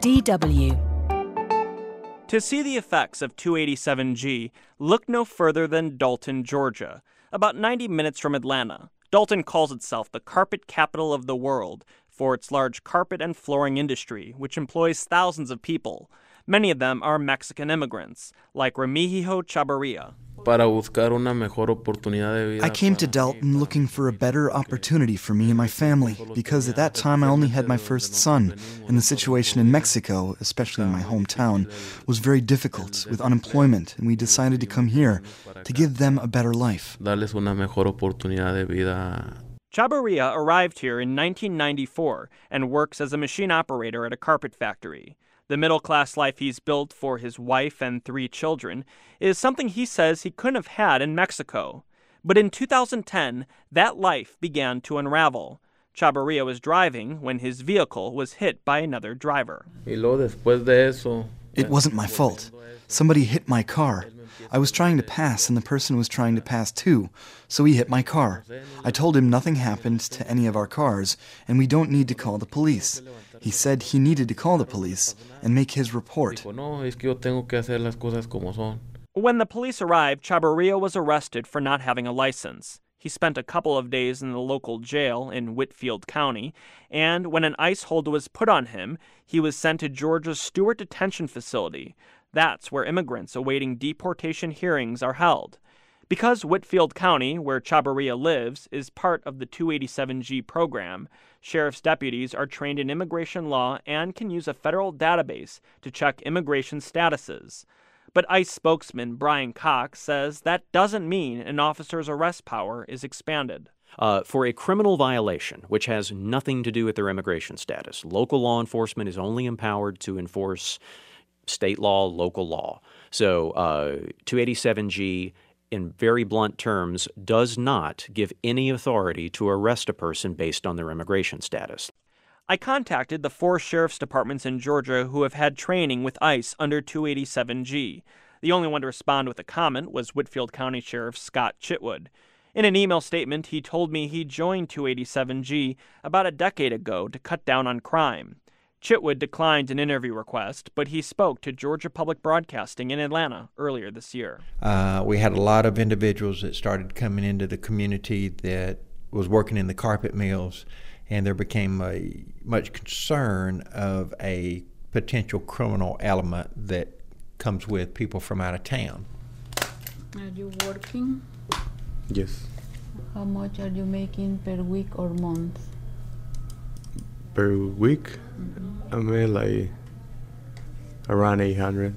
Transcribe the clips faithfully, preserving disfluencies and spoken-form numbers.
D W. To see the effects of two eighty-seven G, look no further than Dalton, Georgia, about ninety minutes from Atlanta. Dalton calls itself the carpet capital of the world for its large carpet and flooring industry, which employs thousands of people. Many of them are Mexican immigrants, like Remigio Chavarria. I came to Dalton looking for a better opportunity for me and my family, because at that time I only had my first son, and the situation in Mexico, especially in my hometown, was very difficult with unemployment, and we decided to come here to give them a better life. Chavarria arrived here in nineteen ninety-four and works as a machine operator at a carpet factory. The middle-class life he's built for his wife and three children is something he says he couldn't have had in Mexico. But in two thousand ten, that life began to unravel. Chavarria was driving when his vehicle was hit by another driver. It wasn't my fault. Somebody hit my car. I was trying to pass, and the person was trying to pass too, so he hit my car. I told him nothing happened to any of our cars, and we don't need to call the police. He said he needed to call the police and make his report. When the police arrived, Chavarria was arrested for not having a license. He spent a couple of days in the local jail in Whitfield County, and when an ICE hold was put on him, he was sent to Georgia's Stewart Detention Facility. That's where immigrants awaiting deportation hearings are held. Because Whitfield County, where Chavarria lives, is part of the two eighty-seven G program, sheriff's deputies are trained in immigration law and can use a federal database to check immigration statuses. But ICE spokesman Brian Cox says that doesn't mean an officer's arrest power is expanded. Uh, for a criminal violation, which has nothing to do with their immigration status, local law enforcement is only empowered to enforce state law, local law. So uh, two eighty-seven G, in very blunt terms, does not give any authority to arrest a person based on their immigration status. I contacted the four sheriff's departments in Georgia who have had training with ICE under two eighty-seven G. The only one to respond with a comment was Whitfield County Sheriff Scott Chitwood. In an email statement, he told me he joined two eighty-seven G about a decade ago to cut down on crime. Chitwood declined an interview request, but he spoke to Georgia Public Broadcasting in Atlanta earlier this year. Uh, we had a lot of individuals that started coming into the community that was working in the carpet mills, and there became a much concern of a potential criminal element that comes with people from out of town. Are you working? Yes. How much are you making per week or month? Per week? Mm-hmm. I made like around eight hundred.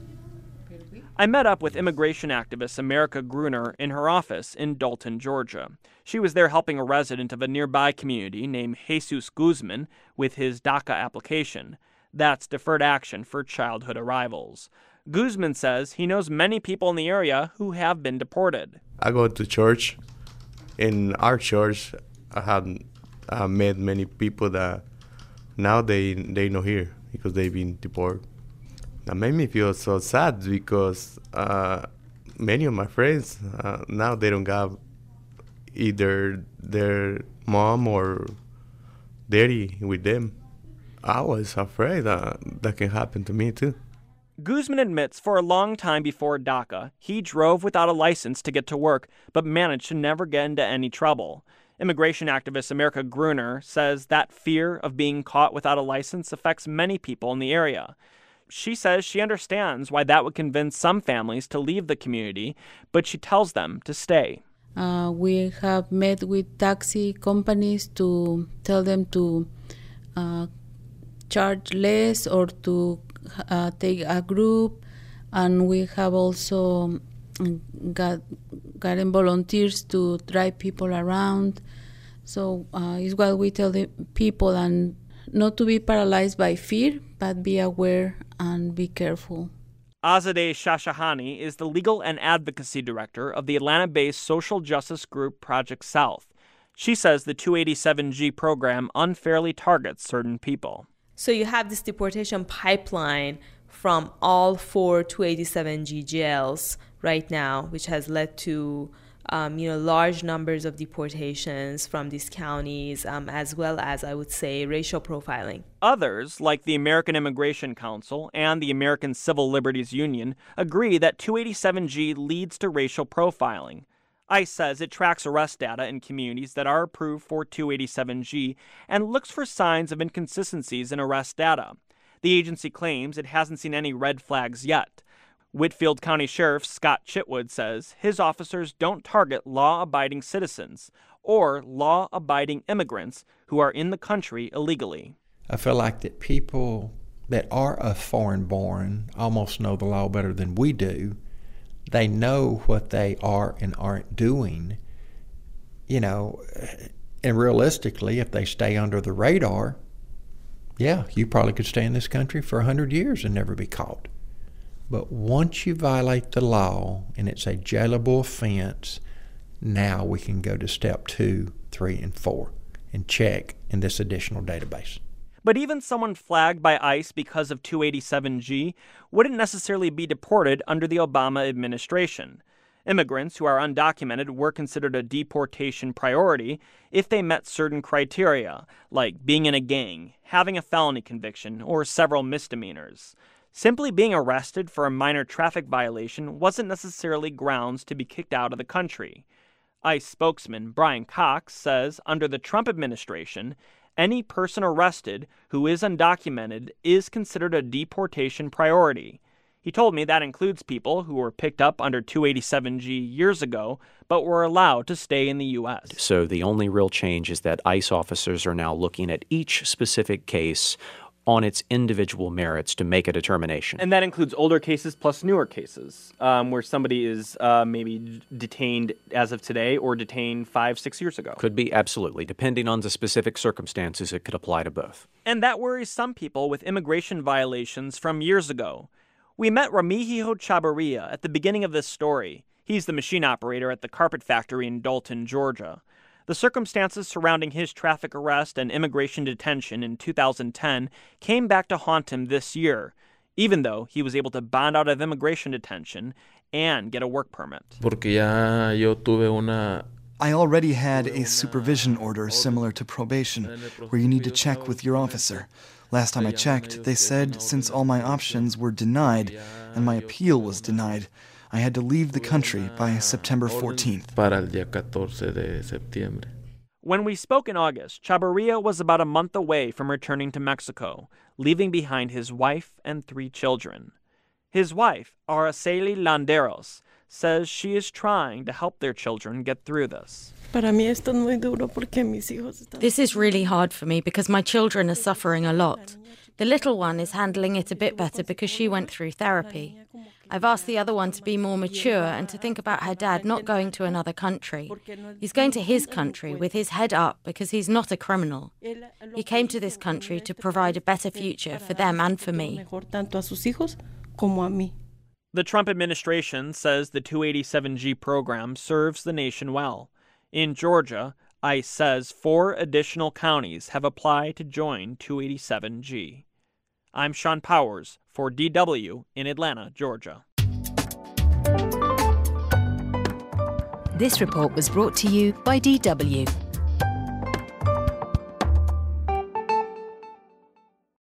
I met up with immigration activist America Gruner in her office in Dalton, Georgia. She was there helping a resident of a nearby community named Jesus Guzman with his DACA application. That's deferred action for childhood arrivals. Guzman says he knows many people in the area who have been deported. I go to church. In our church, I have uh, met many people that now they they not here because they've been deported. That made me feel so sad because uh, many of my friends uh, now they don't have either their mom or daddy with them. I was afraid that that can happen to me too. Guzman admits for a long time before DACA, he drove without a license to get to work, but managed to never get into any trouble. Immigration activist America Gruner says that fear of being caught without a license affects many people in the area. She says she understands why that would convince some families to leave the community, but she tells them to stay. Uh, we have met with taxi companies to tell them to uh, charge less or to uh, take a group, and we have also got gotten volunteers to drive people around. So uh, it's what we tell the people, and not to be paralyzed by fear, but be aware and be careful. Azadeh Shashahani is the legal and advocacy director of the Atlanta-based social justice group Project South. She says the two eighty-seven G program unfairly targets certain people. So you have this deportation pipeline from all four two eighty-seven G jails right now, which has led to um, you know, large numbers of deportations from these counties, um, as well as, I would say, racial profiling. Others, like the American Immigration Council and the American Civil Liberties Union, agree that two eighty-seven G leads to racial profiling. ICE says it tracks arrest data in communities that are approved for two eighty-seven G and looks for signs of inconsistencies in arrest data. The agency claims it hasn't seen any red flags yet. Whitfield County Sheriff Scott Chitwood says his officers don't target law-abiding citizens or law-abiding immigrants who are in the country illegally. I feel like that people that are of foreign-born almost know the law better than we do. They know what they are and aren't doing, you know, and realistically, if they stay under the radar, yeah, you probably could stay in this country for a hundred years and never be caught. But once you violate the law and it's a jailable offense, now we can go to step two, three, and four and check in this additional database. But even someone flagged by ICE because of two eighty-seven G wouldn't necessarily be deported under the Obama administration. Immigrants who are undocumented were considered a deportation priority if they met certain criteria, like being in a gang, having a felony conviction, or several misdemeanors. Simply being arrested for a minor traffic violation wasn't necessarily grounds to be kicked out of the country. ICE spokesman Brian Cox says under the Trump administration, any person arrested who is undocumented is considered a deportation priority. He told me that includes people who were picked up under two eighty-seven G years ago but were allowed to stay in the U S. So the only real change is that ICE officers are now looking at each specific case on its individual merits to make a determination. And that includes older cases plus newer cases, um, where somebody is uh, maybe detained as of today or detained five, six years ago. Could be, absolutely. Depending on the specific circumstances, it could apply to both. And that worries some people with immigration violations from years ago. We met Remigio Chavarria at the beginning of this story. He's the machine operator at the carpet factory in Dalton, Georgia. The circumstances surrounding his traffic arrest and immigration detention in two thousand ten came back to haunt him this year, even though he was able to bond out of immigration detention and get a work permit. Porque ya yo tuve una I already had a supervision order similar to probation, where you need to check with your officer. Last time I checked, they said since all my options were denied and my appeal was denied, I had to leave the country by September fourteenth. When we spoke in August, Chavarria was about a month away from returning to Mexico, leaving behind his wife and three children. His wife, Araceli Landeros, says she is trying to help their children get through this. This is really hard for me because my children are suffering a lot. The little one is handling it a bit better because she went through therapy. I've asked the other one to be more mature and to think about her dad not going to another country. He's going to his country with his head up because he's not a criminal. He came to this country to provide a better future for them and for me. The Trump administration says the two eighty-seven G program serves the nation well. In Georgia, ICE says four additional counties have applied to join two eighty-seven G. I'm Sean Powers for D W in Atlanta, Georgia. This report was brought to you by D W.